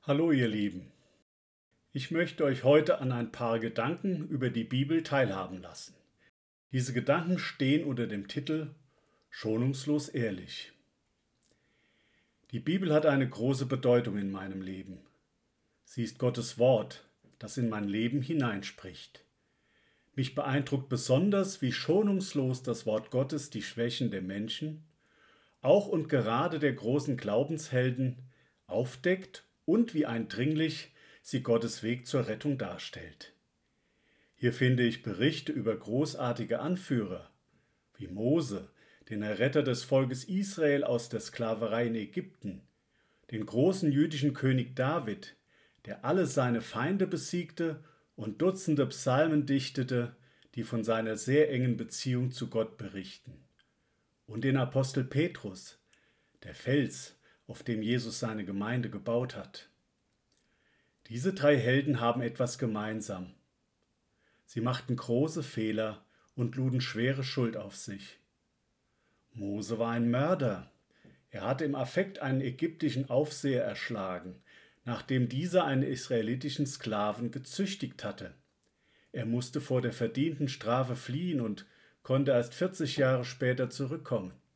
Hallo ihr Lieben, ich möchte euch heute an ein paar Gedanken über die Bibel teilhaben lassen. Diese Gedanken stehen unter dem Titel Schonungslos ehrlich. Die Bibel hat eine große Bedeutung in meinem Leben. Sie ist Gottes Wort, das in mein Leben hineinspricht. Mich beeindruckt besonders, wie schonungslos das Wort Gottes die Schwächen der Menschen, auch und gerade der großen Glaubenshelden, aufdeckt und wie eindringlich sie Gottes Weg zur Rettung darstellt. Hier finde ich Berichte über großartige Anführer wie Mose, den Erretter des Volkes Israel aus der Sklaverei in Ägypten, den großen jüdischen König David, der alle seine Feinde besiegte und Dutzende Psalmen dichtete, die von seiner sehr engen Beziehung zu Gott berichten. Und den Apostel Petrus, der Fels, auf dem Jesus seine Gemeinde gebaut hat. Diese drei Helden haben etwas gemeinsam. Sie machten große Fehler und luden schwere Schuld auf sich. Mose war ein Mörder. Er hatte im Affekt einen ägyptischen Aufseher erschlagen, nachdem dieser einen israelitischen Sklaven gezüchtigt hatte. Er musste vor der verdienten Strafe fliehen und konnte erst 40 Jahre später zurückkommen.